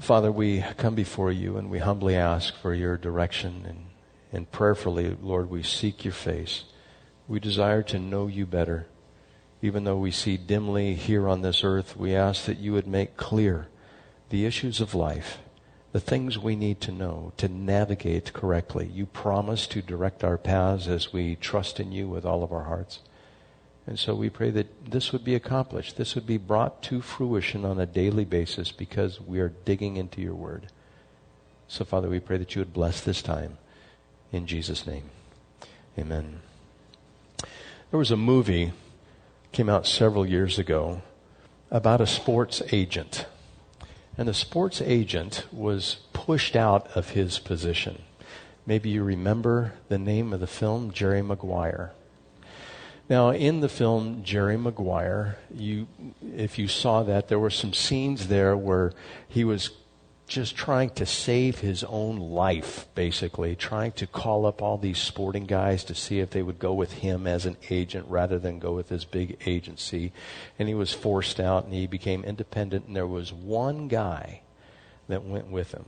Father, we come before you and we humbly ask for your direction, and prayerfully, Lord, we seek your face. We desire to know you better. Even though we see dimly here on this earth, we ask that you would make clear the issues of life, the things we need to know to navigate correctly. You promise to direct our paths as we trust in you with all of our hearts. And so we pray that this would be accomplished. This would be brought to fruition on a daily basis because we are digging into your word. So, Father, we pray that you would bless this time. In Jesus' name, amen. There was a movie, came out several years ago, about a sports agent. And the sports agent was pushed out of his position. Maybe you remember the name of the film, Jerry Maguire. Now, in the film Jerry Maguire, if you saw that, there were some scenes there where he was just trying to save his own life, basically, trying to call up all these sporting guys to see if they would go with him as an agent rather than go with his big agency. And he was forced out and he became independent, and there was one guy that went with him,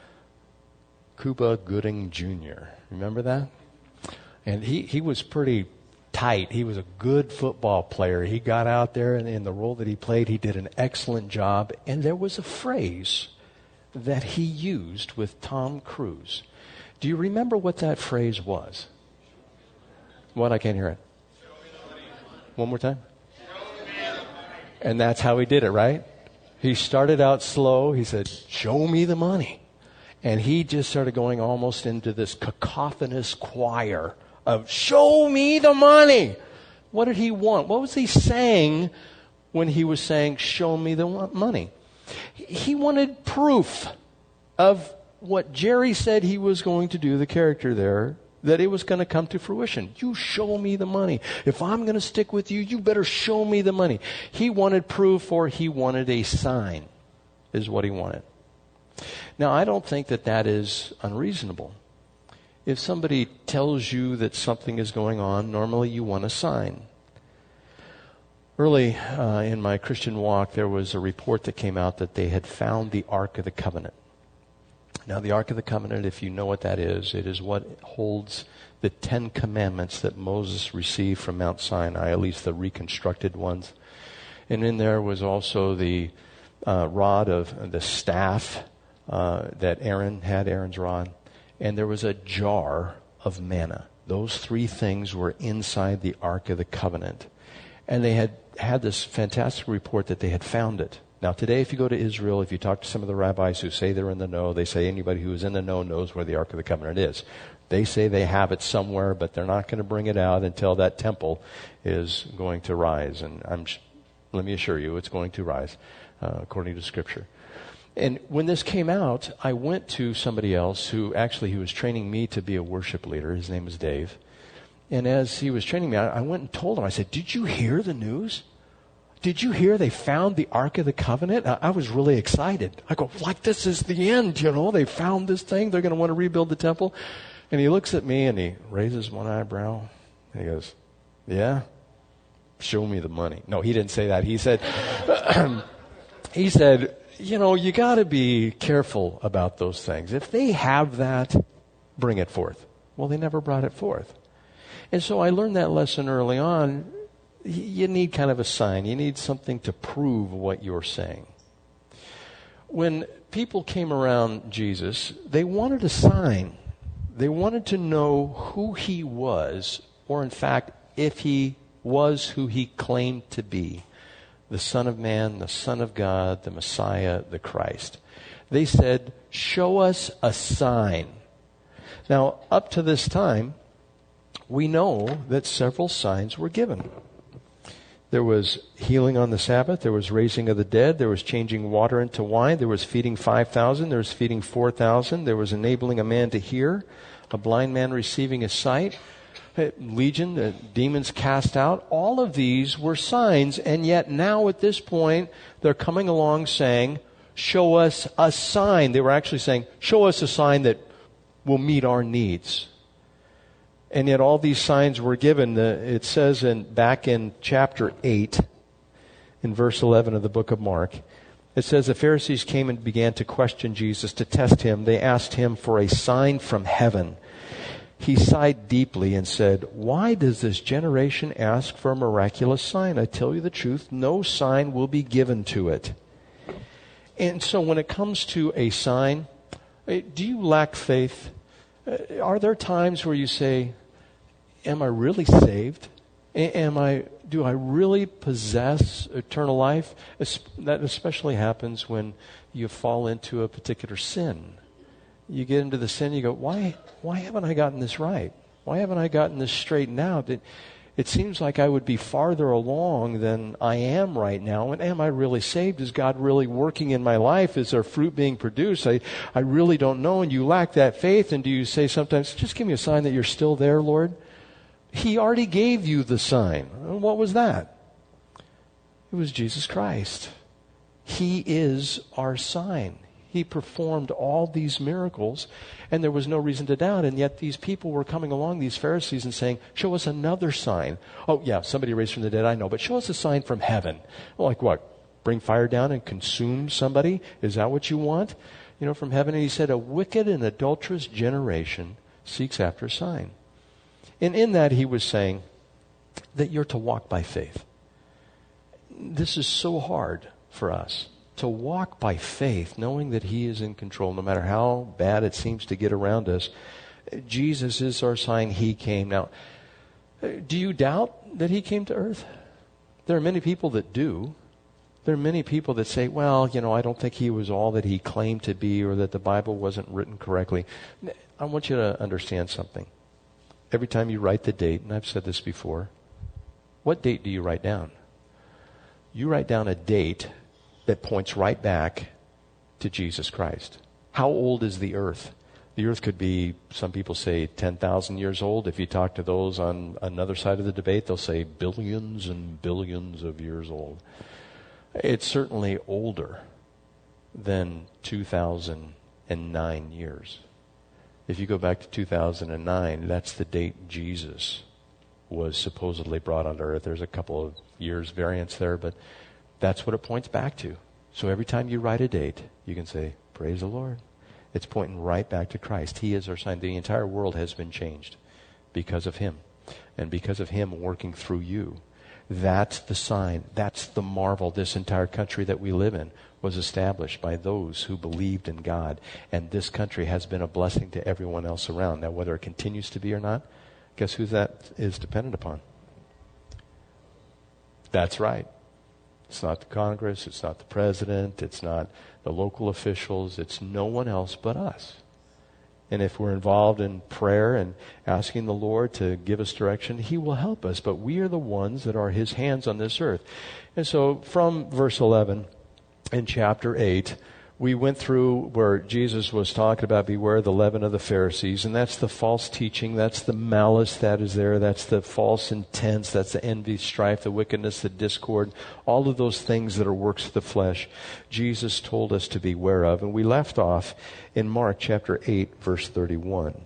Cuba Gooding Jr. Remember that? And he was pretty tight. He was a good football player. He got out there, and in the role that he played, he did an excellent job. And there was a phrase that he used with Tom Cruise. Do you remember what that phrase was? What? I can't hear it. One more time. And that's how he did it, right? He started out slow. He said, "Show me the money." And he just started going almost into this cacophonous choir of "show me the money." What did he want? What was he saying when he was saying, "show me the money"? He wanted proof of what Jerry said he was going to do, the character there, that it was going to come to fruition. You show me the money. If I'm going to stick with you, you better show me the money. He wanted proof, or he wanted a sign, is what he wanted. Now, I don't think that is unreasonable. If somebody tells you that something is going on, normally you want a sign. Early in my Christian walk, there was a report that came out that they had found the Ark of the Covenant. Now, the Ark of the Covenant, if you know what that is, it is what holds the 10 Commandments that Moses received from Mount Sinai, at least the reconstructed ones. And in there was also the rod of the staff that Aaron had, Aaron's rod. And there was a jar of manna. Those 3 things were inside the Ark of the Covenant. And they had this fantastic report that they had found it. Now, today, if you go to Israel, if you talk to some of the rabbis who say they're in the know, they say anybody who is in the know knows where the Ark of the Covenant is. They say they have it somewhere, but they're not going to bring it out until that temple is going to rise. And let me assure you, it's going to rise, according to Scripture. And when this came out, I went to somebody else who was training me to be a worship leader. His name is Dave. And as he was training me, I went and told him, I said, "Did you hear the news? Did you hear they found the Ark of the Covenant?" I was really excited. I go, like, this is the end, they found this thing. They're going to want to rebuild the temple. And he looks at me and he raises one eyebrow. And he goes, "Yeah, show me the money." No, he didn't say that. He said, you got to be careful about those things. If they have that, bring it forth. Well, they never brought it forth. And so I learned that lesson early on. You need kind of a sign. You need something to prove what you're saying. When people came around Jesus, they wanted a sign. They wanted to know who he was, or in fact, if he was who he claimed to be. The Son of Man, the Son of God, the Messiah, the Christ. They said, "Show us a sign." Now, up to this time, we know that several signs were given. There was healing on the Sabbath. There was raising of the dead. There was changing water into wine. There was feeding 5,000. There was feeding 4,000. There was enabling a man to hear, a blind man receiving his sight. Legion, the demons cast out. All of these were signs, and yet now at this point, they're coming along saying, "Show us a sign." They were actually saying, "Show us a sign that will meet our needs." And yet all these signs were given. It says back in chapter 8, in verse 11 of the book of Mark, It says the Pharisees came and began to question Jesus, to test him. They asked him for a sign from heaven. He sighed deeply and said, "Why does this generation ask for a miraculous sign? I tell you the truth, no sign will be given to it." And so when it comes to a sign, do you lack faith? Are there times where you say, am I really saved? Do I really possess eternal life? That especially happens when you fall into a particular sin. You get into the sin, you go, why haven't I gotten this right? Why haven't I gotten this straightened out? It seems like I would be farther along than I am right now. And am I really saved? Is God really working in my life? Is there fruit being produced? I really don't know. And you lack that faith. And do you say sometimes, just give me a sign that you're still there, Lord? He already gave you the sign. What was that? It was Jesus Christ. He is our sign. He performed all these miracles, and there was no reason to doubt. And yet these people were coming along, these Pharisees, and saying, show us another sign. Oh, yeah, somebody raised from the dead, I know, but show us a sign from heaven. Like what? Bring fire down and consume somebody? Is that what you want? From heaven? And he said, a wicked and adulterous generation seeks after a sign. And in that he was saying that you're to walk by faith. This is so hard for us. To walk by faith, knowing that He is in control, no matter how bad it seems to get around us. Jesus is our sign. He came. Now, do you doubt that He came to earth? There are many people that do. There are many people that say, well, I don't think He was all that He claimed to be, or that the Bible wasn't written correctly. I want you to understand something. Every time you write the date, and I've said this before, what date do you write down? You write down a date that points right back to Jesus Christ. How old is the earth? The earth could be, some people say, 10,000 years old. If you talk to those on another side of the debate, they'll say billions and billions of years old. It's certainly older than 2009 years. If you go back to 2009, that's the date Jesus was supposedly brought onto earth. There's a couple of years variance there, but that's what it points back to. So every time you write a date, you can say, praise the Lord. It's pointing right back to Christ. He is our sign. The entire world has been changed because of Him. And because of Him working through you. That's the sign. That's the marvel. This entire country that we live in was established by those who believed in God. And this country has been a blessing to everyone else around. Now, whether it continues to be or not, guess who that is dependent upon? That's right. It's not the Congress, it's not the president, it's not the local officials, it's no one else but us. And if we're involved in prayer and asking the Lord to give us direction, He will help us. But we are the ones that are His hands on this earth. And so from verse 11 in chapter 8, we went through where Jesus was talking about beware the leaven of the Pharisees, and that's the false teaching, that's the malice that is there, that's the false intents, that's the envy, strife, the wickedness, the discord, all of those things that are works of the flesh. Jesus told us to beware of, and we left off in Mark chapter 8, verse 31.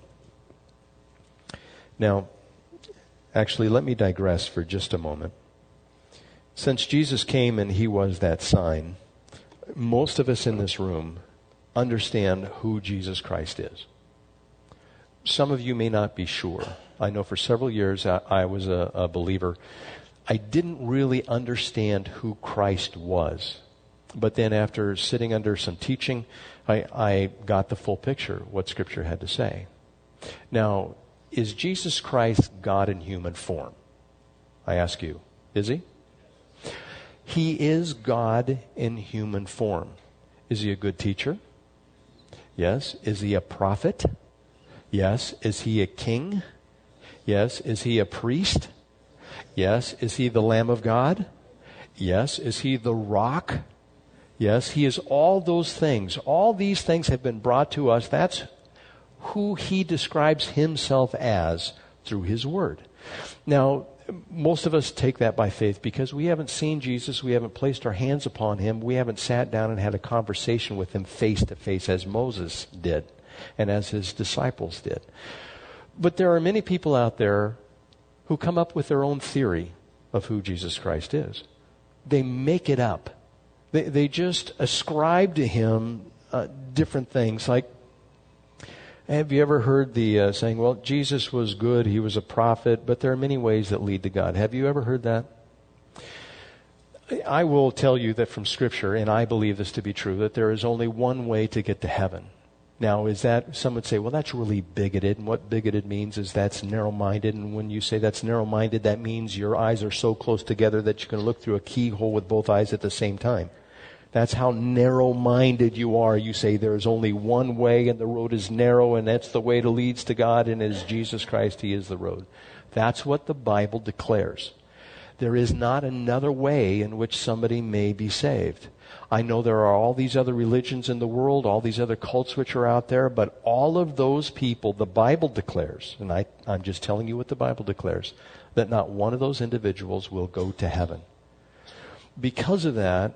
Now, actually, let me digress for just a moment. Since Jesus came and He was that sign, most of us in this room understand who Jesus Christ is. Some of you may not be sure. I know for several years I was a believer. I didn't really understand who Christ was. But then after sitting under some teaching, I got the full picture, what Scripture had to say. Now, is Jesus Christ God in human form? I ask you, is He? He is God in human form. Is He a good teacher? Yes. Is He a prophet? Yes. Is He a king? Yes. Is He a priest? Yes. Is He the Lamb of God? Yes. Is He the rock? Yes. He is all those things. All these things have been brought to us. That's who He describes Himself as through His Word. Now, most of us take that by faith because we haven't seen Jesus, we haven't placed our hands upon Him, we haven't sat down and had a conversation with Him face to face as Moses did and as His disciples did. But there are many people out there who come up with their own theory of who Jesus Christ is. They make it up. They just ascribe to him different things. Like, have you ever heard the saying, well, Jesus was good, he was a prophet, but there are many ways that lead to God. Have you ever heard that? I will tell you that from Scripture, and I believe this to be true, that there is only one way to get to heaven. Now, is that, some would say, well, that's really bigoted, and what bigoted means is that's narrow-minded, and when you say that's narrow-minded, that means your eyes are so close together that you can look through a keyhole with both eyes at the same time. That's how narrow-minded you are. You say there is only one way, and the road is narrow, and that's the way that leads to God, and it is Jesus Christ, He is the road. That's what the Bible declares. There is not another way in which somebody may be saved. I know there are all these other religions in the world, all these other cults which are out there, but all of those people, the Bible declares, and I'm just telling you what the Bible declares, that not one of those individuals will go to heaven. Because of that,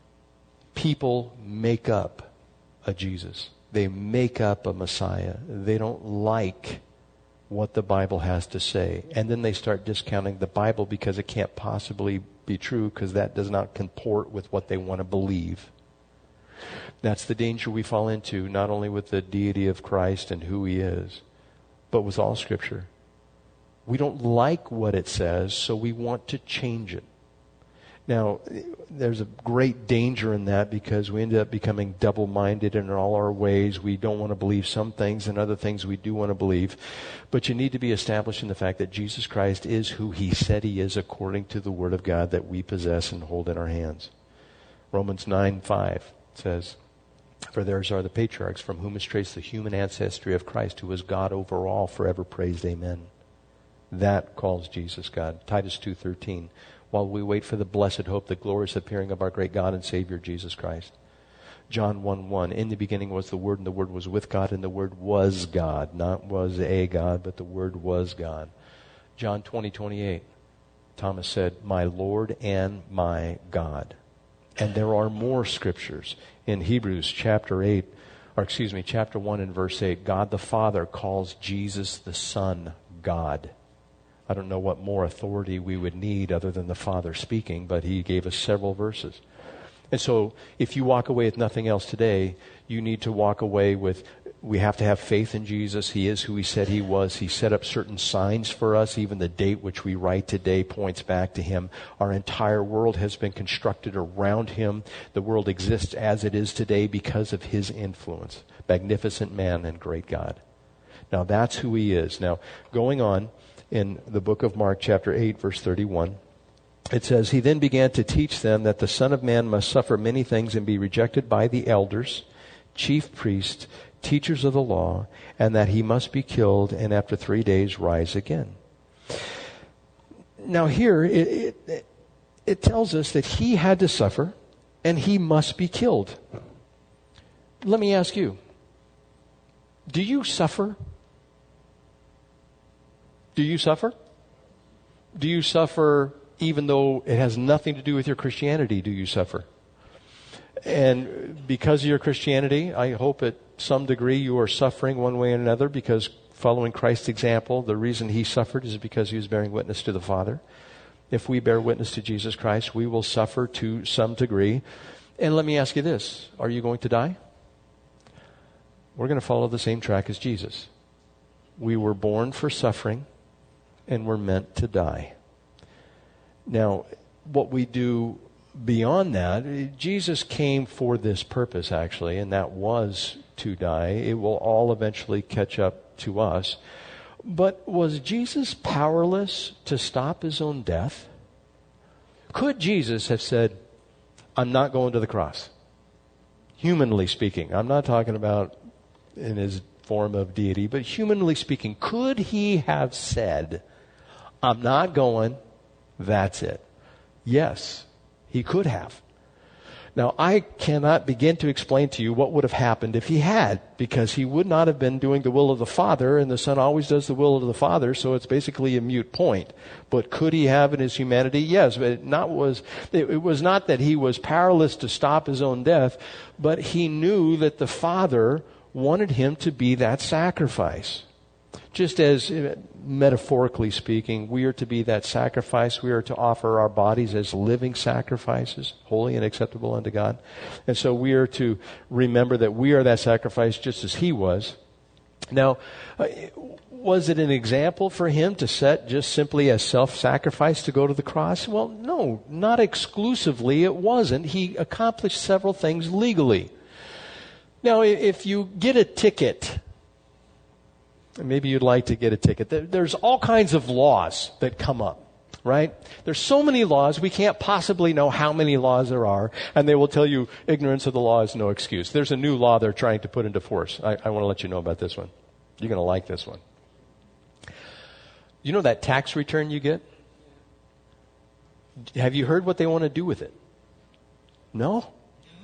people make up a Jesus. They make up a Messiah. They don't like what the Bible has to say. And then they start discounting the Bible because it can't possibly be true because that does not comport with what they want to believe. That's the danger we fall into, not only with the deity of Christ and who He is, but with all Scripture. We don't like what it says, so we want to change it. Now, there's a great danger in that because we end up becoming double-minded in all our ways. We don't want to believe some things and other things we do want to believe. But you need to be established in the fact that Jesus Christ is who He said He is according to the Word of God that we possess and hold in our hands. Romans 9:5 says, "For theirs are the patriarchs from whom is traced the human ancestry of Christ, who is God over all, forever praised. Amen." That calls Jesus God. Titus 2:13. "While we wait for the blessed hope, the glorious appearing of our great God and Savior, Jesus Christ." John 1:1, "In the beginning was the Word, and the Word was with God, and the Word was God." Not was a God, but the Word was God. John 20:28, Thomas said, "My Lord and my God." And there are more scriptures. In Hebrews chapter 1 and verse 8, God the Father calls Jesus the Son God. I don't know what more authority we would need other than the Father speaking, but He gave us several verses. And so if you walk away with nothing else today, you need to walk away with, we have to have faith in Jesus. He is who He said He was. He set up certain signs for us. Even the date which we write today points back to Him. Our entire world has been constructed around Him. The world exists as it is today because of His influence. Magnificent man and great God. Now that's who He is. Now, going on, in the book of Mark, chapter 8, verse 31, it says, "He then began to teach them that the Son of Man must suffer many things and be rejected by the elders, chief priests, teachers of the law, and that He must be killed and after 3 days rise again." Now here, it tells us that He had to suffer and He must be killed. Let me ask you, do you suffer? Do you suffer? Do you suffer even though it has nothing to do with your Christianity? Do you suffer? And because of your Christianity, I hope at some degree you are suffering one way or another because following Christ's example, the reason He suffered is because He was bearing witness to the Father. If we bear witness to Jesus Christ, we will suffer to some degree. And let me ask you this, are you going to die? We're going to follow the same track as Jesus. We were born for suffering, and we're meant to die. Now, what we do beyond that, Jesus came for this purpose, actually, and that was to die. It will all eventually catch up to us. But was Jesus powerless to stop His own death? Could Jesus have said, "I'm not going to the cross"? Humanly speaking. I'm not talking about in His form of deity, but humanly speaking, could He have said, "I'm not going, that's it"? Yes, He could have. Now, I cannot begin to explain to you what would have happened if He had, because He would not have been doing the will of the Father, and the Son always does the will of the Father, so it's basically a moot point. But could He have in His humanity? Yes, but it was not that He was powerless to stop His own death, but He knew that the Father wanted Him to be that sacrifice, Just as, metaphorically speaking, we are to be that sacrifice. We are to offer our bodies as living sacrifices, holy and acceptable unto God. And so we are to remember that we are that sacrifice just as He was. Now, was it an example for Him to set just simply as self-sacrifice to go to the cross? Well, no, not exclusively. It wasn't. He accomplished several things legally. Now, if you get a ticket, maybe you'd like to get a ticket, there's all kinds of laws that come up, right? There's so many laws, we can't possibly know how many laws there are, and they will tell you ignorance of the law is no excuse. There's a new law they're trying to put into force. I want to let you know about this one. You're going to like this one. You know that tax return you get? Have you heard what they want to do with it? No?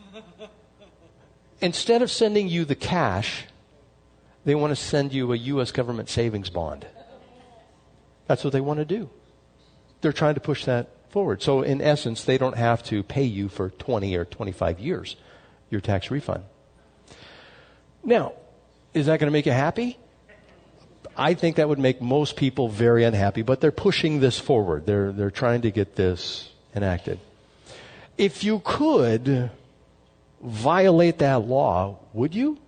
Instead of sending you the cash, they want to send you a U.S. government savings bond. That's what they want to do. They're trying to push that forward. So in essence, they don't have to pay you for 20 or 25 years, your tax refund. Now, is that going to make you happy? I think that would make most people very unhappy, but they're pushing this forward. They're trying to get this enacted. If you could violate that law, would you?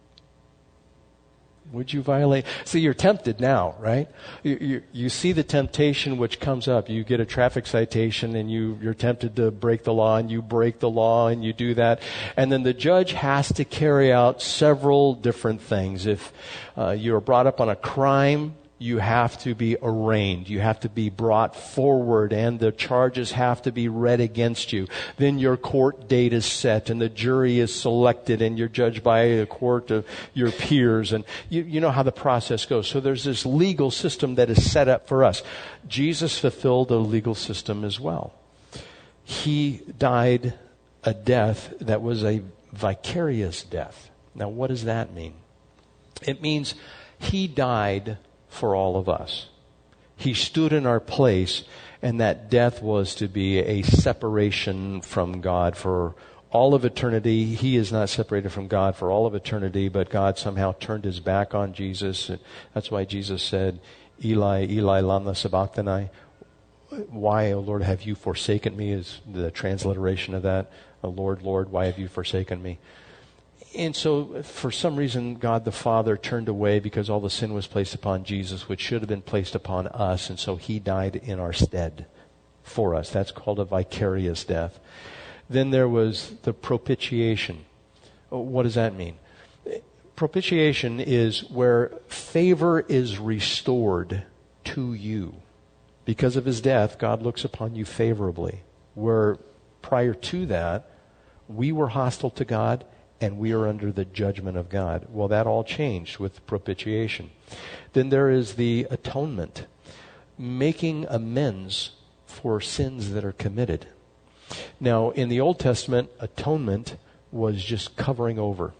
Would you violate? See, you're tempted now, right? You see the temptation which comes up. You get a traffic citation and you're tempted to break the law, and you break the law and you do that. And then the judge has to carry out several different things. If you're brought up on a crime, you have to be arraigned. You have to be brought forward, and the charges have to be read against you. Then your court date is set, and the jury is selected, and you're judged by a court of your peers. And you know how the process goes. So there's this legal system that is set up for us. Jesus fulfilled a legal system as well. He died a death that was a vicarious death. Now, what does that mean? It means He died for all of us. He stood in our place, and that death was to be a separation from God for all of eternity. He is not separated from God for all of eternity, but God somehow turned His back on Jesus. That's why Jesus said, Eli, Eli, lama sabachthani? Why, O Lord, have you forsaken me, is the transliteration of that. O Lord, Lord, why have you forsaken me? And so, for some reason, God the Father turned away because all the sin was placed upon Jesus, which should have been placed upon us. And so He died in our stead for us. That's called a vicarious death. Then there was the propitiation. What does that mean? Propitiation is where favor is restored to you. Because of His death, God looks upon you favorably. Where prior to that, we were hostile to God, and we are under the judgment of God. Well, that all changed with propitiation. Then there is the atonement, making amends for sins that are committed. Now, in the Old Testament, atonement was just covering over.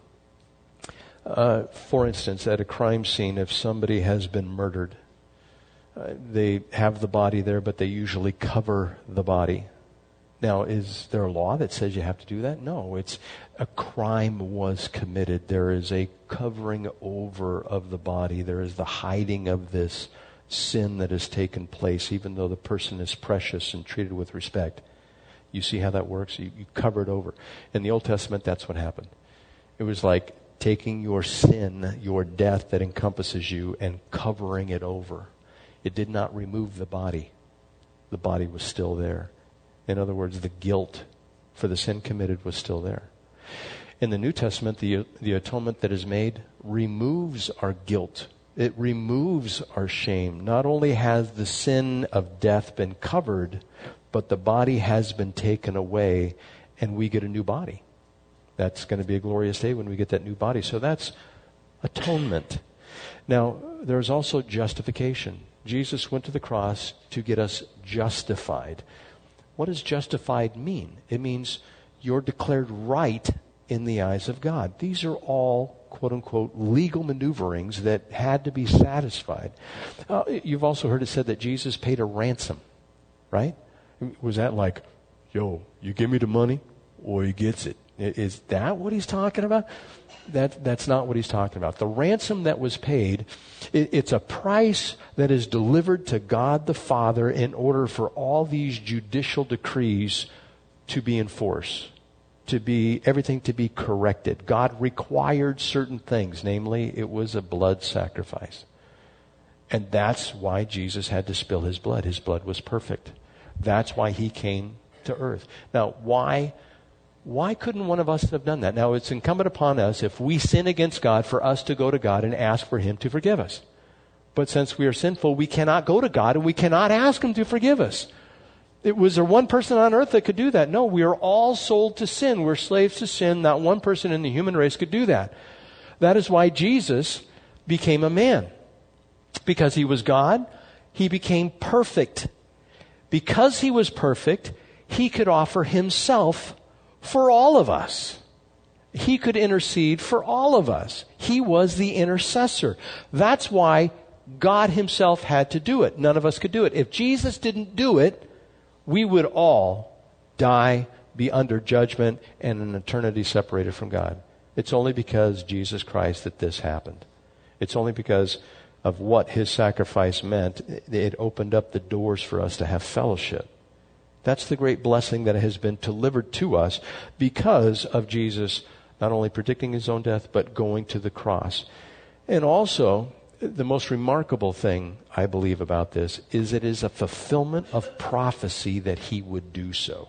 For instance, at a crime scene, if somebody has been murdered, they have the body there, but they usually cover the body. Now, is there a law that says you have to do that? No, it's a crime was committed. There is a covering over of the body. There is the hiding of this sin that has taken place, even though the person is precious and treated with respect. You see how that works? You cover it over. In the Old Testament, that's what happened. It was like taking your sin, your death that encompasses you, and covering it over. It did not remove the body. The body was still there. In other words, the guilt for the sin committed was still there. In the New Testament, the atonement that is made removes our guilt. It removes our shame. Not only has the sin of death been covered, but the body has been taken away, and we get a new body. That's going to be a glorious day when we get that new body. So that's atonement. Now, there's also justification. Jesus went to the cross to get us justified. What does justified mean? It means you're declared right in the eyes of God. These are all, quote unquote, legal maneuverings that had to be satisfied. You've also heard it said that Jesus paid a ransom, right? Was that like, yo, you give me the money or he gets it? Is that what he's talking about? That's not what he's talking about. The ransom that was paid, it's a price that is delivered to God the Father in order for all these judicial decrees to be enforced, everything to be corrected. God required certain things, namely, it was a blood sacrifice. And that's why Jesus had to spill his blood. His blood was perfect. That's why he came to earth. Now, why couldn't one of us have done that? Now, it's incumbent upon us, if we sin against God, for us to go to God and ask for him to forgive us. But since we are sinful, we cannot go to God and we cannot ask him to forgive us. Was there one person on earth that could do that? No, we are all sold to sin. We're slaves to sin. Not one person in the human race could do that. That is why Jesus became a man. Because he was God, he became perfect. Because he was perfect, he could offer himself for all of us. He could intercede for all of us. He was the intercessor. That's why God himself had to do it. None of us could do it. If Jesus didn't do it, we would all die, be under judgment, and an eternity separated from God. It's only because Jesus Christ that this happened. It's only because of what his sacrifice meant. It opened up the doors for us to have fellowship. That's the great blessing that has been delivered to us because of Jesus not only predicting his own death, but going to the cross. And also, the most remarkable thing I believe about this is it is a fulfillment of prophecy that he would do so.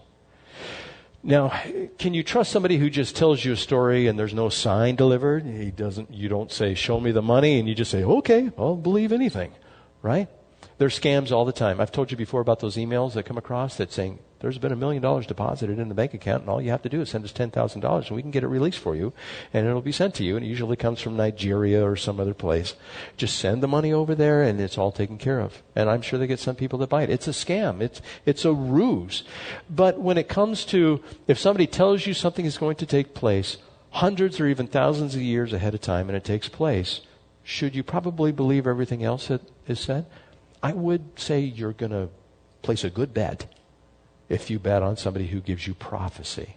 Now, can you trust somebody who just tells you a story and there's no sign delivered? You don't say, show me the money, and you just say, okay, I'll believe anything, right? There's scams all the time. I've told you before about those emails that come across that saying, there's been $1 million deposited in the bank account, and all you have to do is send us $10,000 and we can get it released for you, and it'll be sent to you, and it usually comes from Nigeria or some other place. Just send the money over there and it's all taken care of. And I'm sure they get some people that buy it. It's a scam. It's a ruse. But when it comes to, if somebody tells you something is going to take place hundreds or even thousands of years ahead of time and it takes place, should you probably believe everything else that is said? I would say you're going to place a good bet if you bet on somebody who gives you prophecy.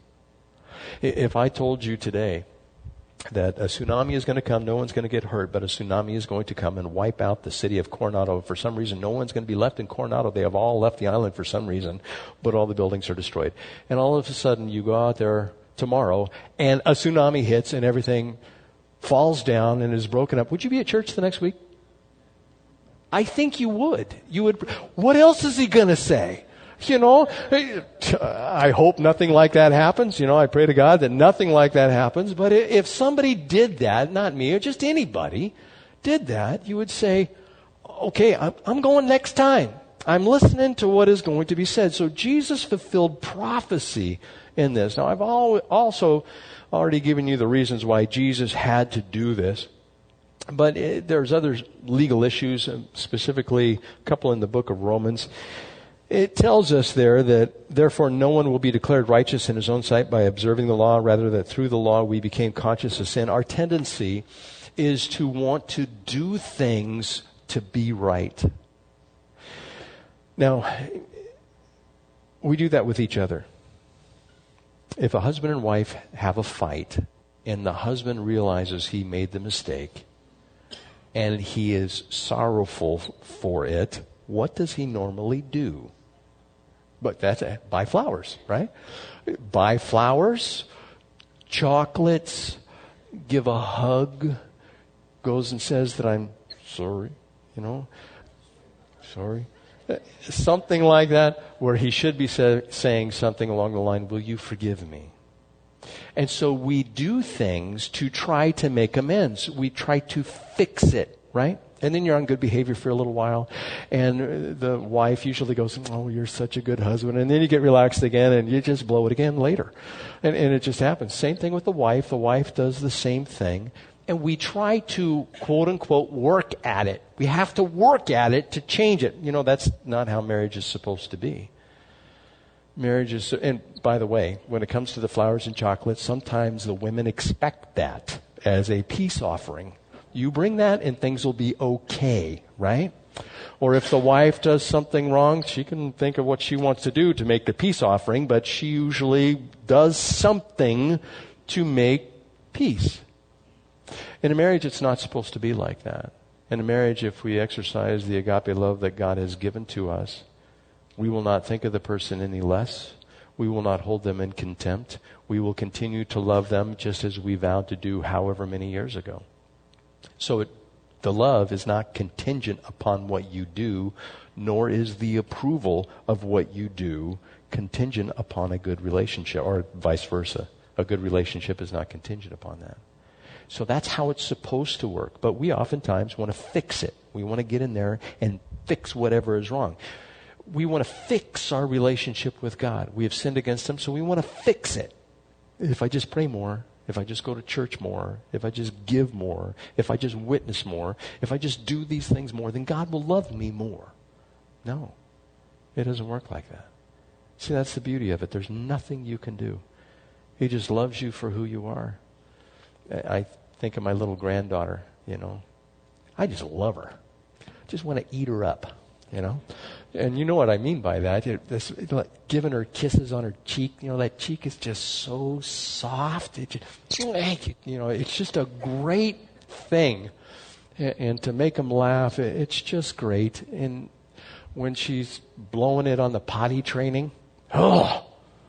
If I told you today that a tsunami is going to come, no one's going to get hurt, but a tsunami is going to come and wipe out the city of Coronado. For some reason, no one's going to be left in Coronado. They have all left the island for some reason, but all the buildings are destroyed. And all of a sudden, you go out there tomorrow, and a tsunami hits, and everything falls down and is broken up. Would you be at church the next week? I think you would. You would. What else is he going to say? I hope nothing like that happens. I pray to God that nothing like that happens. But if somebody did that, not me, or just anybody did that, you would say, okay, I'm going next time. I'm listening to what is going to be said. So Jesus fulfilled prophecy in this. Now, I've also already given you the reasons why Jesus had to do this. But there's other legal issues, specifically a couple in the book of Romans. It tells us there that, therefore, no one will be declared righteous in his own sight by observing the law, rather that through the law we became conscious of sin. Our tendency is to want to do things to be right. Now, we do that with each other. If a husband and wife have a fight, and the husband realizes he made the mistake, and he is sorrowful for it, what does he normally do? But that's buy flowers, right? Buy flowers, chocolates, give a hug, goes and says that I'm sorry, sorry. Something like that, where he should be saying something along the line, will you forgive me? And so we do things to try to make amends. We try to fix it, right? And then you're on good behavior for a little while. And the wife usually goes, oh, you're such a good husband. And then you get relaxed again and you just blow it again later. And it just happens. Same thing with the wife. The wife does the same thing. And we try to, quote unquote, work at it. We have to work at it to change it. That's not how marriage is supposed to be. Marriage is, and by the way, when it comes to the flowers and chocolates, sometimes the women expect that as a peace offering. You bring that and things will be okay, right? Or if the wife does something wrong, she can think of what she wants to do to make the peace offering, but she usually does something to make peace. In a marriage, it's not supposed to be like that. In a marriage, if we exercise the agape love that God has given to us, we will not think of the person any less. We will not hold them in contempt. We will continue to love them just as we vowed to do however many years ago. So the love is not contingent upon what you do, nor is the approval of what you do contingent upon a good relationship, or vice versa. A good relationship is not contingent upon that. So that's how it's supposed to work. But we oftentimes want to fix it. We want to get in there and fix whatever is wrong. We want to fix our relationship with God. We have sinned against Him, so we want to fix it. If I just pray more, if I just go to church more, if I just give more, if I just witness more, if I just do these things more, then God will love me more. No, it doesn't work like that. See, that's the beauty of it. There's nothing you can do. He just loves you for who you are. I think of my little granddaughter, I just love her. Just want to eat her up, And you know what I mean by that. Giving her kisses on her cheek, that cheek is just so soft. It's just a great thing. And to make them laugh, it's just great. And when she's blowing it on the potty training, but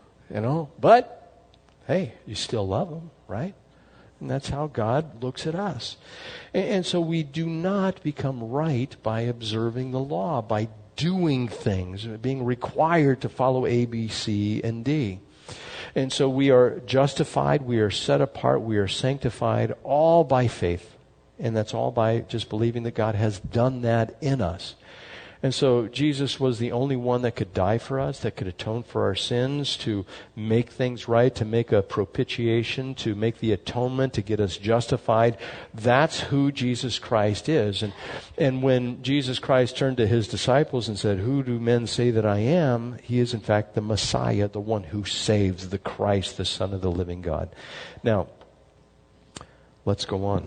hey, you still love them, right? And that's how God looks at us. And so we do not become right by observing the law, by doing things, being required to follow A, B, C, and D. And so we are justified, we are set apart, we are sanctified, all by faith. And that's all by just believing that God has done that in us. And so Jesus was the only one that could die for us, that could atone for our sins, to make things right, to make a propitiation, to make the atonement, to get us justified. That's who Jesus Christ is. And when Jesus Christ turned to His disciples and said, "Who do men say that I am?" He is in fact the Messiah, the one who saves, the Christ, the Son of the living God. Now, let's go on.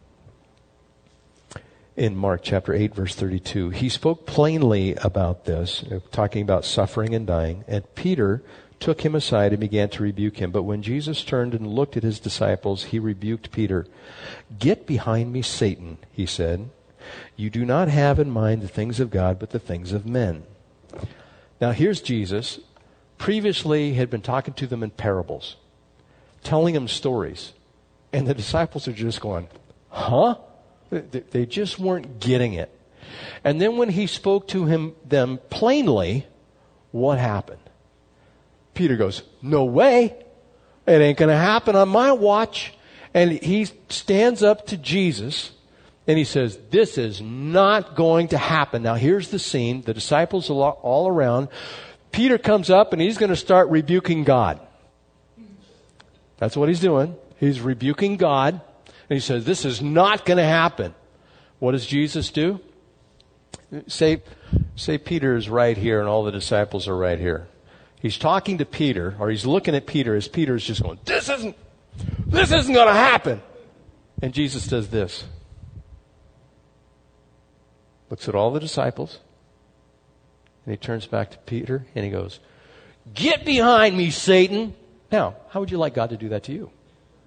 In Mark chapter 8, verse 32, He spoke plainly about this, talking about suffering and dying, and Peter took Him aside and began to rebuke him. But when Jesus turned and looked at His disciples, He rebuked Peter. "Get behind me, Satan," He said. "You do not have in mind the things of God, but the things of men." Now here's Jesus. Previously had been talking to them in parables, telling them stories. And the disciples are just going, huh? They just weren't getting it. And then when He spoke to them plainly, what happened? Peter goes, "No way. It ain't going to happen on my watch." And he stands up to Jesus and he says, "This is not going to happen." Now here's the scene. The disciples are all around. Peter comes up and he's going to start rebuking God. That's what he's doing. He's rebuking God. And he says, "This is not going to happen." What does Jesus do? Say Peter is right here and all the disciples are right here. He's talking to Peter, or he's looking at Peter as Peter is just going, This isn't going to happen." And Jesus does this. Looks at all the disciples. And He turns back to Peter and He goes, "Get behind me, Satan." Now, how would you like God to do that to you?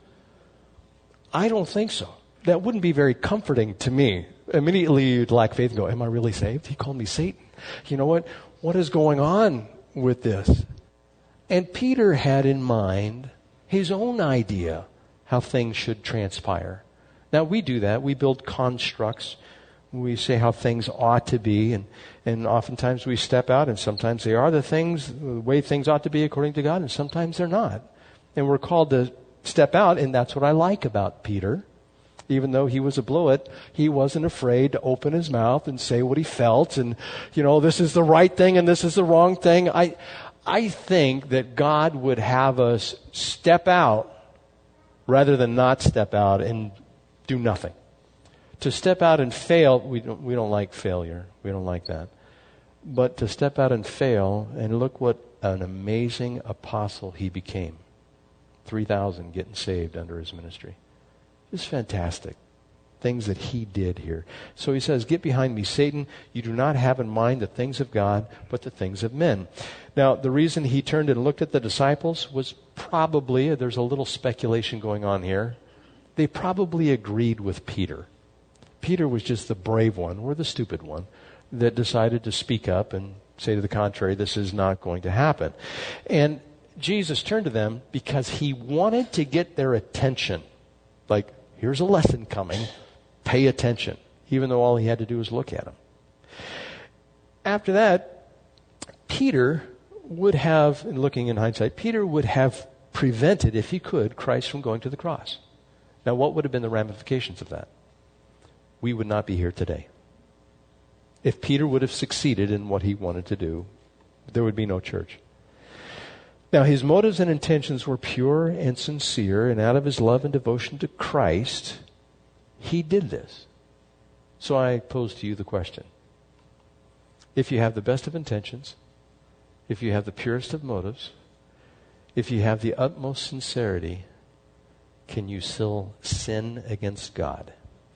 I don't think so. That wouldn't be very comforting to me. Immediately you'd lack faith and go, "Am I really saved? He called me Satan. You know what? What is going on with this?" And Peter had in mind his own idea how things should transpire. Now we do that. We build constructs. We say how things ought to be. And oftentimes we step out and sometimes they are the way things ought to be according to God, and sometimes they're not. And we're called to step out, and that's what I like about Peter. Even though he was a bluet, he wasn't afraid to open his mouth and say what he felt, and this is the right thing and this is the wrong thing. I think that God would have us step out rather than not step out and do nothing. To step out and fail, we don't like failure. We don't like that. But to step out and fail, and look what an amazing apostle he became. 3,000 getting saved under his ministry. It's fantastic. things that he did here. So he says, "Get behind me, Satan. You do not have in mind the things of God, but the things of men." Now, the reason he turned and looked at the disciples was probably, there's a little speculation going on here, they probably agreed with Peter. Peter was just the brave one, or the stupid one, that decided to speak up and say to the contrary, this is not going to happen. And Jesus turned to them because he wanted to get their attention. Like, here's a lesson coming. Pay attention. Even though all he had to do was look at him. After that, Peter would have, and looking in hindsight, Peter would have prevented, if he could, Christ from going to the cross. Now, what would have been the ramifications of that? We would not be here today. If Peter would have succeeded in what he wanted to do, there would be no church. Now, his motives and intentions were pure and sincere, and out of his love and devotion to Christ, he did this. So I pose to you the question. If you have the best of intentions, if you have the purest of motives, if you have the utmost sincerity, can you still sin against God?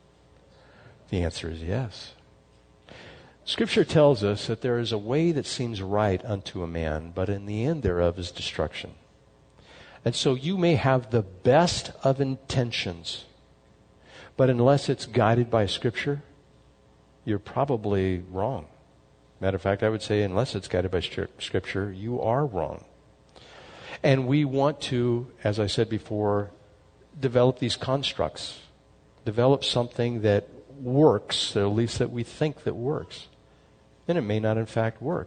The answer is yes. Scripture tells us that there is a way that seems right unto a man, but in the end thereof is destruction. And so you may have the best of intentions, but unless it's guided by Scripture, you're probably wrong. Matter of fact, I would say unless it's guided by Scripture, you are wrong. And we want to, as I said before, develop these constructs. Develop something that works, or at least that we think that works. And it may not in fact work.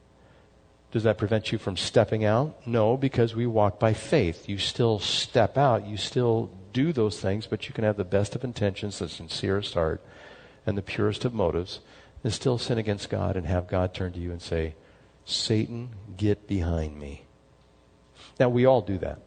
Does that prevent you from stepping out? No, because we walk by faith. You still step out. You still do those things, but you can have the best of intentions, the sincerest heart, and the purest of motives, and still sin against God and have God turn to you and say, Satan, get behind me. Now, we all do that.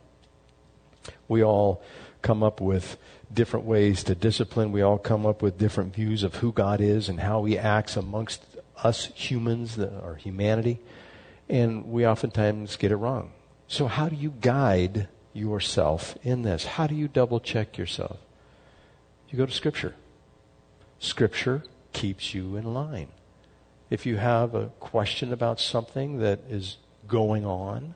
We all come up with different ways to discipline. We all come up with different views of who God is and how he acts amongst us humans, or humanity. And we oftentimes get it wrong. So how do you guide yourself in this? How do you double check yourself? You go to Scripture. Scripture keeps you in line. If you have a question about something that is going on,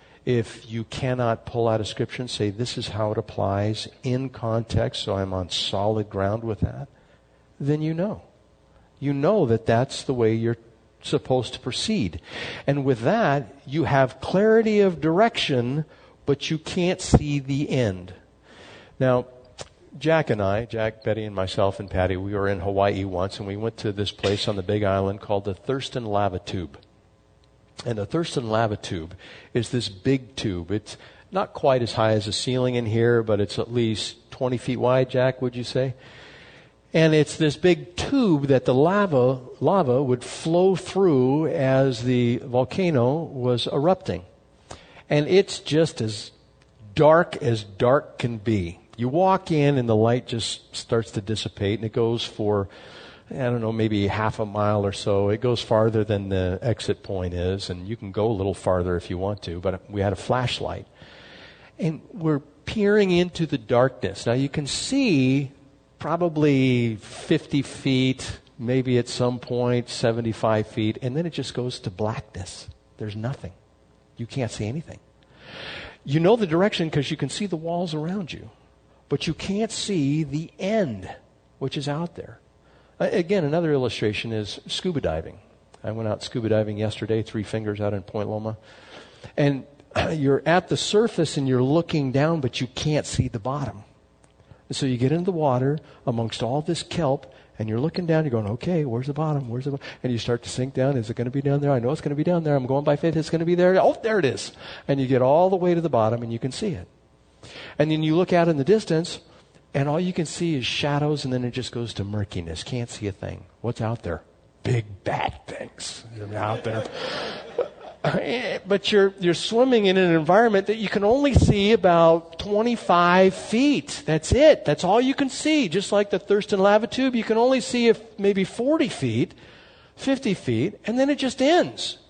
if you cannot pull out of Scripture and say, this is how it applies in context, so I'm on solid ground with that, then you know. You know that that's the way you're supposed to proceed. And with that, you have clarity of direction, but you can't see the end. Now, Jack, Betty, and myself and Patty, we were in Hawaii once, and we went to this place on the Big Island called the Thurston Lava Tube. And the Thurston Lava Tube is this big tube. It's not quite as high as the ceiling in here, but it's at least 20 feet wide, Jack, would you say? And it's this big tube that the lava would flow through as the volcano was erupting. And it's just as dark can be. You walk in and the light just starts to dissipate, and it goes for, maybe half a mile or so. It goes farther than the exit point is, and you can go a little farther if you want to, but we had a flashlight. And we're peering into the darkness. Now you can see probably 50 feet, maybe at some point 75 feet, and then it just goes to blackness. There's nothing. You can't see anything. You know the direction because you can see the walls around you, but you can't see the end, which is out there. Again, another illustration is scuba diving. I went out scuba diving yesterday, 3 Fingers out in Point Loma, and you're at the surface and you're looking down, but you can't see the bottom. And so you get into the water amongst all this kelp, and you're looking down, you're going, okay, where's the bottom? Where's the bottom? And you start to sink down. Is it going to be down there? I know it's going to be down there. I'm going by faith. It's going to be there. Oh, there it is. And you get all the way to the bottom, and you can see it. And then you look out in the distance, and all you can see is shadows, and then it just goes to murkiness. Can't see a thing. What's out there? Big bad things out there. But you're swimming in an environment that you can only see about 25 feet. That's it. That's all you can see. Just like the Thurston Lava Tube, you can only see maybe 40 feet, 50 feet, and then it just ends.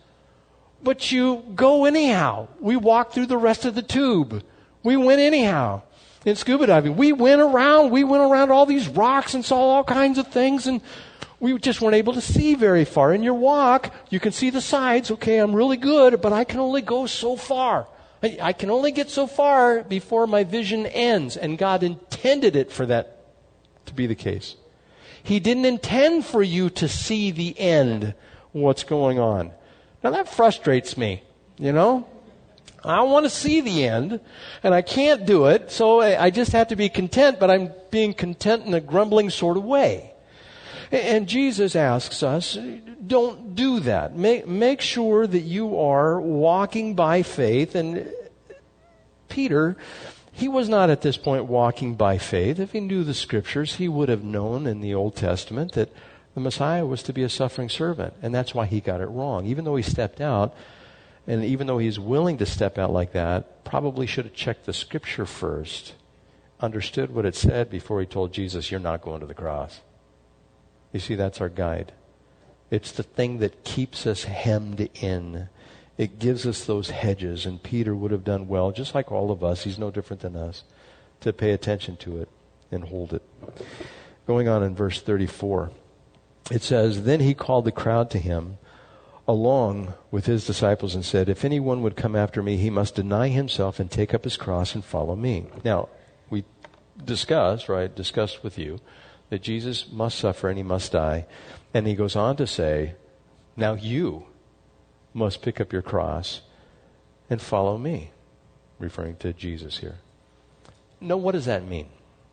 But you go anyhow. We walked through the rest of the tube. We went anyhow. in scuba diving. We went around all these rocks and saw all kinds of things, and we just weren't able to see very far. In your walk, you can see the sides. Okay, I'm really good, but I can only go so far. I can only get so far before my vision ends, and God intended it for that to be the case. He didn't intend for you to see the end, what's going on. Now that frustrates me, you know. I want to see the end, and I can't do it, so I just have to be content, but I'm being content in a grumbling sort of way. And Jesus asks us, don't do that. Make sure that you are walking by faith. And Peter, he was not at this point walking by faith. If he knew the Scriptures, he would have known in the Old Testament that the Messiah was to be a suffering servant. And that's why he got it wrong. Even though he stepped out, and even though he's willing to step out like that, probably should have checked the Scripture first, understood what it said before he told Jesus, you're not going to the cross. You see, that's our guide. It's the thing that keeps us hemmed in. It gives us those hedges, and Peter would have done well, just like all of us, he's no different than us, to pay attention to it and hold it. Going on in verse 34, it says, then he called the crowd to him along with his disciples and said, if anyone would come after me, he must deny himself and take up his cross and follow me. Now, we discussed with you, that Jesus must suffer and he must die. And he goes on to say, now you must pick up your cross and follow me, referring to Jesus here. Now, what does that mean?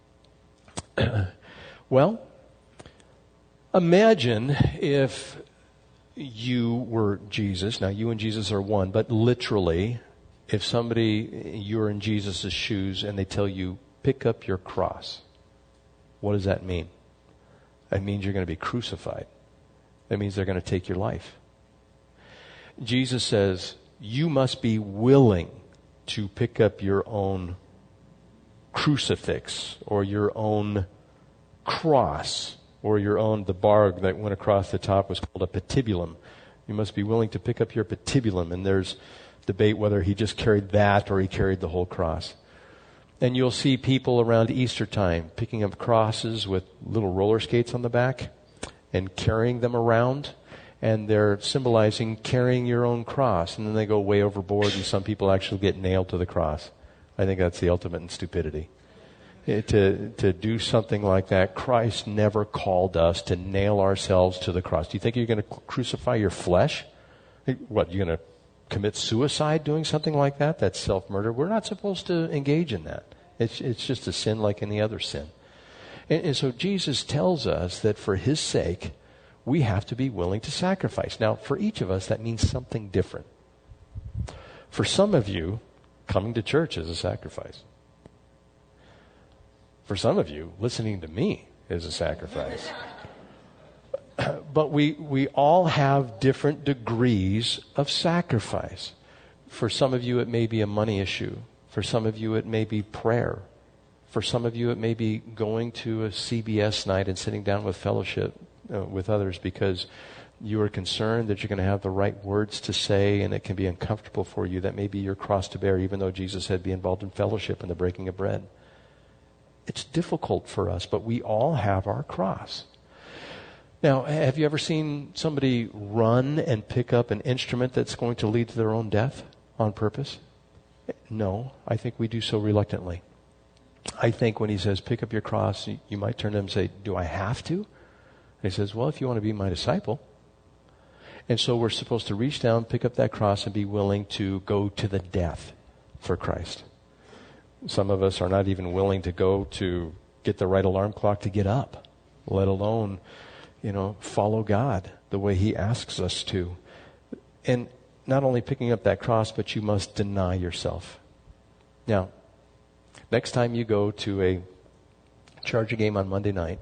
Well, imagine if you were Jesus. Now, you and Jesus are one, but literally, if you're in Jesus' shoes and they tell you, pick up your cross. What does that mean? That means you're going to be crucified. That means they're going to take your life. Jesus says, you must be willing to pick up your own crucifix or your own cross or the bar that went across the top was called a patibulum. You must be willing to pick up your patibulum. And there's debate whether he just carried that or he carried the whole cross. And you'll see people around Easter time picking up crosses with little roller skates on the back and carrying them around. And they're symbolizing carrying your own cross. And then they go way overboard and some people actually get nailed to the cross. I think that's the ultimate in stupidity. To do something like that, Christ never called us to nail ourselves to the cross. Do you think you're going to crucify your flesh? What, you're going to commit suicide doing something like that? That's self-murder. We're not supposed to engage in that. It's just a sin like any other sin. And so Jesus tells us that for his sake, we have to be willing to sacrifice. Now, for each of us, that means something different. For some of you, coming to church is a sacrifice. For some of you, listening to me is a sacrifice. But we all have different degrees of sacrifice. For some of you, it may be a money issue. For some of you, it may be prayer. For some of you, it may be going to a CBS night and sitting down with fellowship with others because you are concerned that you're going to have the right words to say and it can be uncomfortable for you. That may be your cross to bear, even though Jesus said be involved in fellowship and the breaking of bread. It's difficult for us, but we all have our cross. Now, have you ever seen somebody run and pick up an instrument that's going to lead to their own death on purpose? No, I think we do so reluctantly. I think when he says, pick up your cross, you might turn to him and say, do I have to? And he says, well, if you want to be my disciple. And so we're supposed to reach down, pick up that cross, and be willing to go to the death for Christ. Some of us are not even willing to go to get the right alarm clock to get up, let alone, follow God the way he asks us to. And not only picking up that cross, but you must deny yourself. Now, next time you go to a Charger game on Monday night,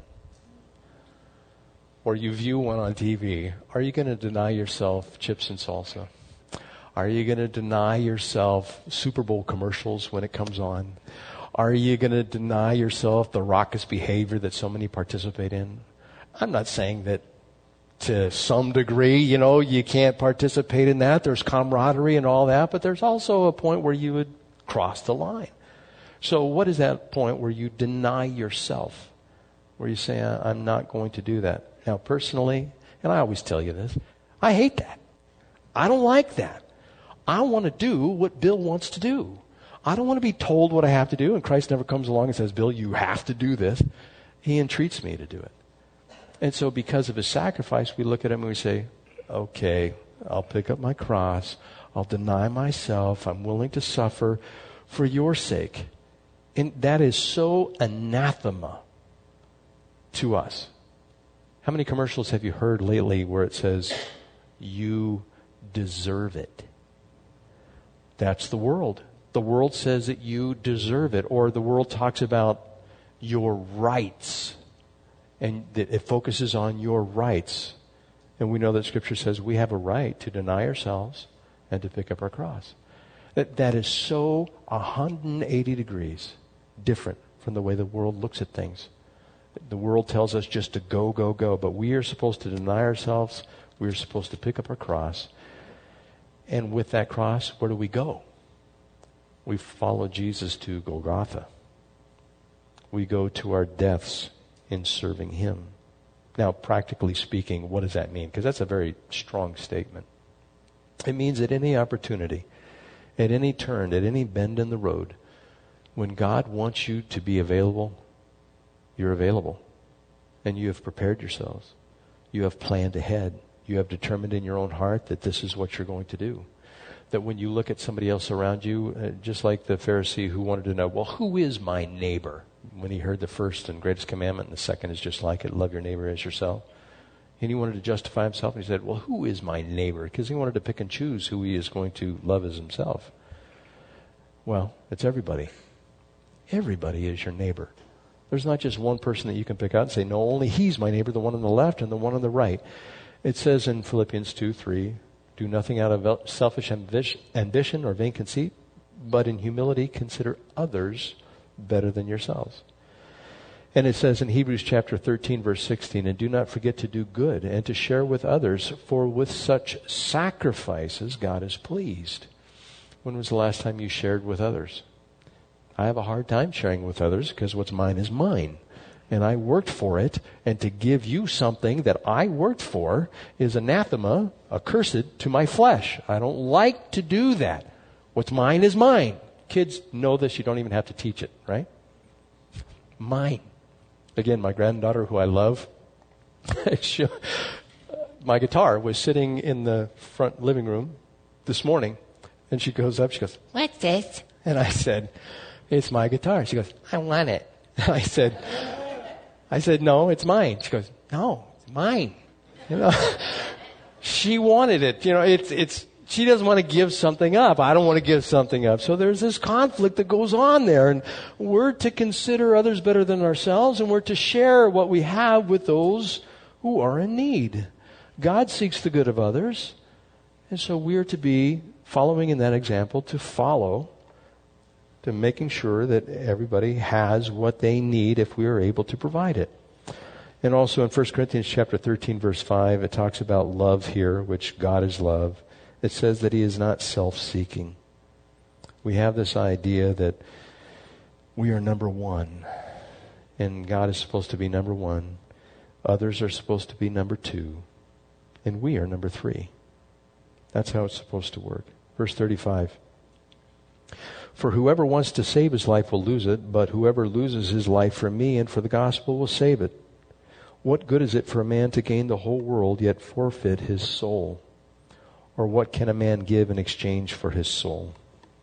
or you view one on TV, are you going to deny yourself chips and salsa? Are you going to deny yourself Super Bowl commercials when it comes on? Are you going to deny yourself the raucous behavior that so many participate in? I'm not saying that to some degree, you can't participate in that. There's camaraderie and all that, but there's also a point where you would cross the line. So what is that point where you deny yourself? Where you say, I'm not going to do that. Now, personally, and I always tell you this, I hate that. I don't like that. I want to do what Bill wants to do. I don't want to be told what I have to do, and Christ never comes along and says, Bill, you have to do this. He entreats me to do it. And so because of his sacrifice, we look at him and we say, okay, I'll pick up my cross. I'll deny myself. I'm willing to suffer for your sake. And that is so anathema to us. How many commercials have you heard lately where it says, you deserve it? That's the world. The world says that you deserve it. Or the world talks about your rights. And that it focuses on your rights. And we know that Scripture says we have a right to deny ourselves and to pick up our cross. That is so 180 degrees different from the way the world looks at things. The world tells us just to go, go, go. But we are supposed to deny ourselves. We are supposed to pick up our cross. And with that cross, where do we go? We follow Jesus to Golgotha. We go to our deaths in serving Him. Now, practically speaking, what does that mean? Because that's a very strong statement. It means at any opportunity, at any turn, at any bend in the road, when God wants you to be available, you're available. And you have prepared yourselves. You have planned ahead. You have determined in your own heart that this is what you're going to do. That when you look at somebody else around you, just like the Pharisee who wanted to know, well, who is my neighbor? When he heard the first and greatest commandment, and the second is just like it, love your neighbor as yourself. And he wanted to justify himself, and he said, well, who is my neighbor? Because he wanted to pick and choose who he is going to love as himself. Well, it's everybody. Everybody is your neighbor. There's not just one person that you can pick out and say, no, only he's my neighbor, the one on the left and the one on the right. It says in Philippians 2:3, do nothing out of selfish ambition or vain conceit, but in humility consider others better than yourselves. And it says in Hebrews chapter 13, verse 16, and do not forget to do good and to share with others, for with such sacrifices God is pleased. When was the last time you shared with others? I have a hard time sharing with others because what's mine is mine. And I worked for it. And to give you something that I worked for is anathema, accursed to my flesh. I don't like to do that. What's mine is mine. Kids know this. You don't even have to teach it, right? Mine. Again, my granddaughter, who I love, my guitar was sitting in the front living room this morning. And she goes up, she goes, what's this? And I said, it's my guitar. She goes, I want it. I said, no, it's mine. She goes, no, it's mine. You know, she wanted it. You know, it's, she doesn't want to give something up. I don't want to give something up. So there's this conflict that goes on there. And we're to consider others better than ourselves, and we're to share what we have with those who are in need. God seeks the good of others. And so we're to be following in that example, to making sure that everybody has what they need if we are able to provide it. And also in 1 Corinthians chapter 13, verse 5, it talks about love here, which God is love. It says that He is not self-seeking. We have this idea that we are number one, and God is supposed to be number one. Others are supposed to be number two, and we are number three. That's how it's supposed to work. Verse 35. For whoever wants to save his life will lose it, but whoever loses his life for me and for the gospel will save it. What good is it for a man to gain the whole world yet forfeit his soul? Or what can a man give in exchange for his soul?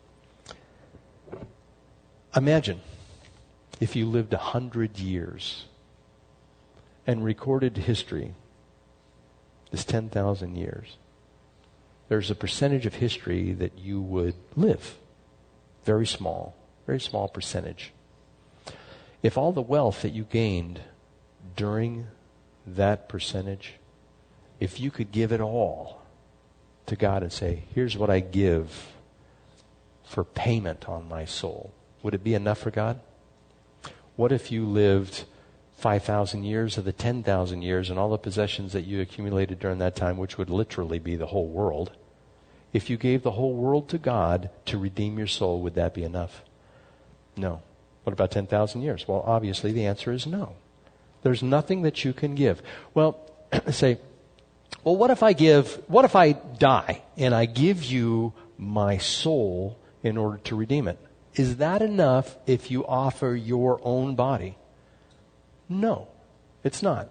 Imagine if you lived 100 years and recorded history is 10,000 years. There's a percentage of history that you would live. Very small percentage. If all the wealth that you gained during that percentage, if you could give it all to God and say, here's what I give for payment on my soul, would it be enough for God? What if you lived 5,000 years of the 10,000 years and all the possessions that you accumulated during that time, which would literally be the whole world? If you gave the whole world to God to redeem your soul, would that be enough? No. What about 10,000 years? Well, obviously the answer is no. There's nothing that you can give. Well, say, well, what if I die and I give you my soul in order to redeem it? Is that enough if you offer your own body? No, it's not.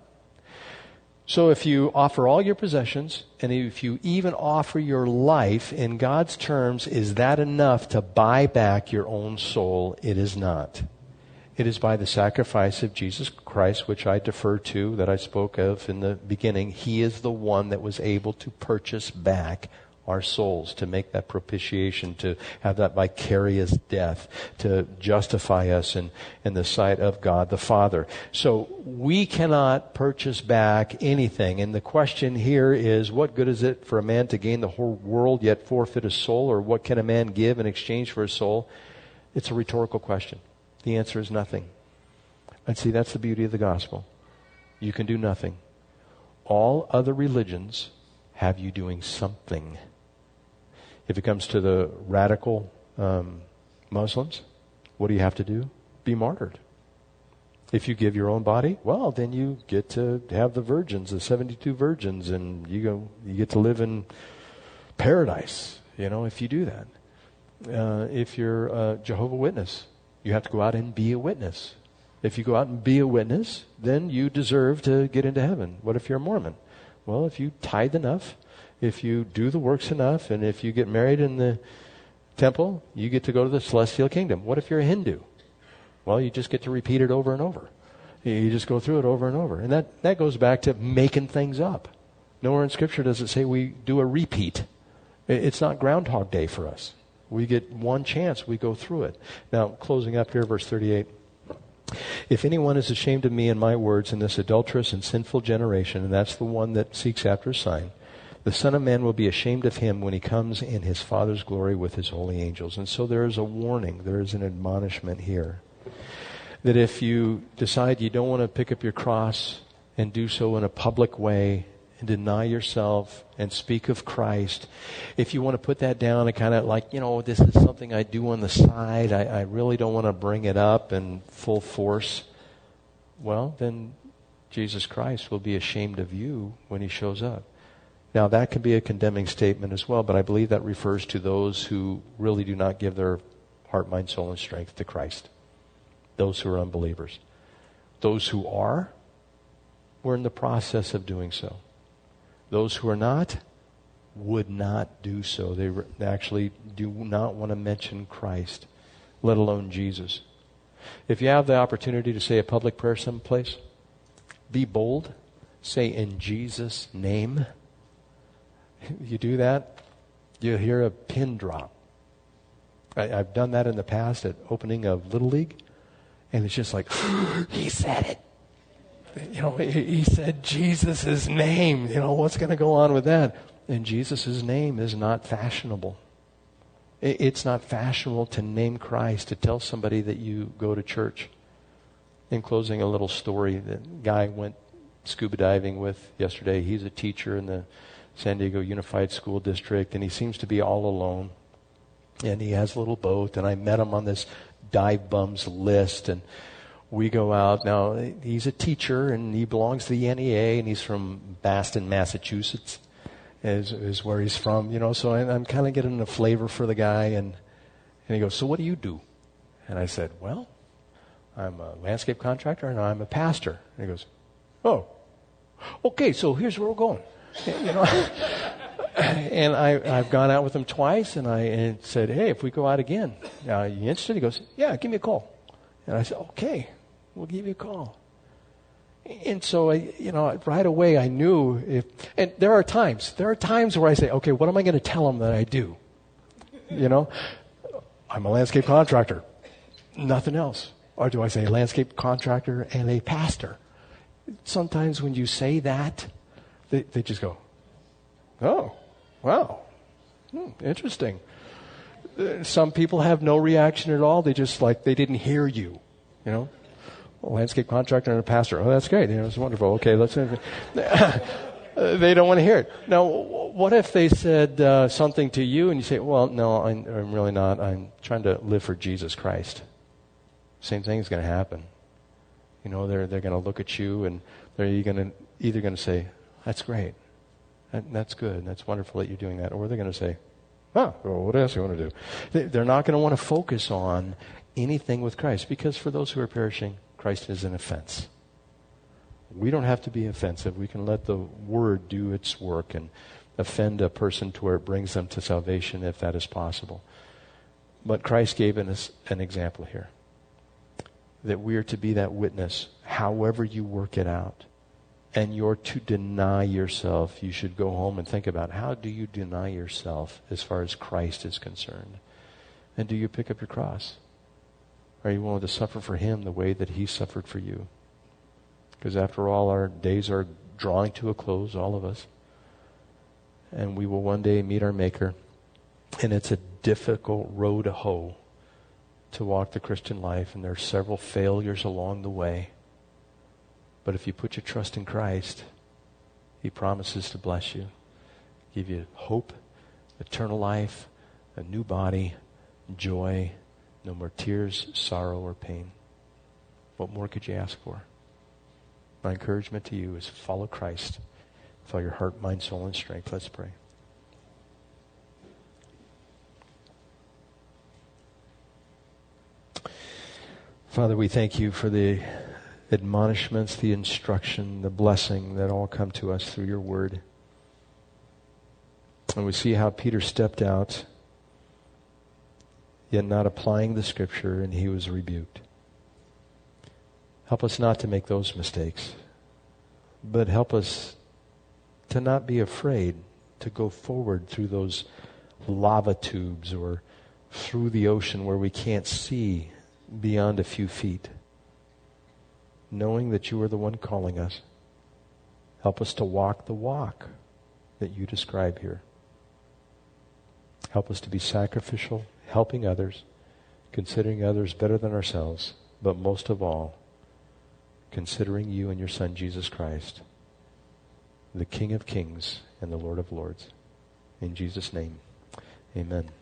So if you offer all your possessions, and if you even offer your life in God's terms, is that enough to buy back your own soul? It is not. It is by the sacrifice of Jesus Christ, which I defer to, that I spoke of in the beginning. He is the one that was able to purchase back our souls, to make that propitiation, to have that vicarious death, to justify us in the sight of God the Father. So we cannot purchase back anything. And the question here is, what good is it for a man to gain the whole world yet forfeit his soul? Or what can a man give in exchange for his soul? It's a rhetorical question. The answer is nothing. And see, that's the beauty of the gospel. You can do nothing. All other religions have you doing something. If it comes to the radical Muslims, what do you have to do? Be martyred. If you give your own body, well, then you get to have the virgins, the 72 virgins, and you get to live in paradise, if you do that. If you're a Jehovah's Witness, you have to go out and be a witness. If you go out and be a witness, then you deserve to get into heaven. What if you're a Mormon? Well, if you tithe enough, if you do the works enough, and if you get married in the temple, you get to go to the celestial kingdom. What if you're a Hindu? Well, you just get to repeat it over and over. You just go through it over and over. And that goes back to making things up. Nowhere in Scripture does it say we do a repeat. It's not Groundhog Day for us. We get one chance. We go through it. Now, closing up here, verse 38. If anyone is ashamed of me and my words in this adulterous and sinful generation, and that's the one that seeks after a sign, the Son of Man will be ashamed of him when he comes in his Father's glory with his holy angels. And so there is a warning. There is an admonishment here. That if you decide you don't want to pick up your cross and do so in a public way, and deny yourself and speak of Christ, if you want to put that down and kind of like, this is something I do on the side, I really don't want to bring it up in full force, well, then Jesus Christ will be ashamed of you when he shows up. Now, that can be a condemning statement as well, but I believe that refers to those who really do not give their heart, mind, soul, and strength to Christ. Those who are unbelievers. Those who are, we're in the process of doing so. Those who are not would not do so. They actually do not want to mention Christ, let alone Jesus. If you have the opportunity to say a public prayer someplace, be bold. Say, in Jesus' name. You do that, you hear a pin drop. I've done that in the past at opening of Little League, and it's just like, he said it. He said Jesus' name. What's going to go on with that? And Jesus' name is not fashionable. It's not fashionable to name Christ, to tell somebody that you go to church. In closing, a little story. The guy went scuba diving with yesterday. He's a teacher in the San Diego Unified School District, and he seems to be all alone. And he has a little boat, and I met him on this dive bums list, and we go out. Now, he's a teacher, and he belongs to the NEA, and he's from Boston, Massachusetts, is where he's from, so I'm kind of getting a flavor for the guy, and he goes, so what do you do? And I said, well, I'm a landscape contractor, and I'm a pastor. And he goes, oh, okay, so here's where we're going. And I've gone out with him twice, and I said, hey, if we go out again, are you interested? He goes, yeah, give me a call. And I said, okay, we'll give you a call. And so, right away I knew and there are times where I say, okay, what am I going to tell him that I do? I'm a landscape contractor, nothing else. Or do I say landscape contractor and a pastor? Sometimes when you say that, they just go, oh, wow, interesting. Some people have no reaction at all. They just they didn't hear you, A landscape contractor and a pastor. Oh, that's great. It's wonderful. Okay, let's. They don't want to hear it. Now, what if they said something to you and you say, well, no, I'm really not. I'm trying to live for Jesus Christ. same thing is going to happen. You know, they're going to look at you and they're either going to say, that's great. That's good. That's wonderful that you're doing that. Or they're going to say, well, what else do you want to do? They're not going to want to focus on anything with Christ, because for those who are perishing, Christ is an offense. We don't have to be offensive. We can let the Word do its work and offend a person to where it brings them to salvation, if that is possible. But Christ gave us an example here, that we are to be that witness, however you work it out. And you're to deny yourself. You should go home and think about, how do you deny yourself as far as Christ is concerned? And do you pick up your cross? Are you willing to suffer for Him the way that He suffered for you? Because after all, our days are drawing to a close, all of us. And we will one day meet our Maker. And it's a difficult road to hoe to walk the Christian life. And there are several failures along the way. But if you put your trust in Christ, He promises to bless you, give you hope, eternal life, a new body, joy, no more tears, sorrow, or pain. What more could you ask for? My encouragement to you is follow Christ with all your heart, mind, soul, and strength. Let's pray. Father, we thank You for the admonishments, the instruction, the blessing that all come to us through Your Word. And we see how Peter stepped out, yet not applying the Scripture, and he was rebuked. Help us not to make those mistakes, but help us to not be afraid to go forward through those lava tubes or through the ocean where we can't see beyond a few feet, knowing that You are the one calling us. Help us to walk the walk that You describe here. Help us to be sacrificial, helping others, considering others better than ourselves, but most of all, considering You and Your Son, Jesus Christ, the King of Kings and the Lord of Lords. In Jesus' name, amen.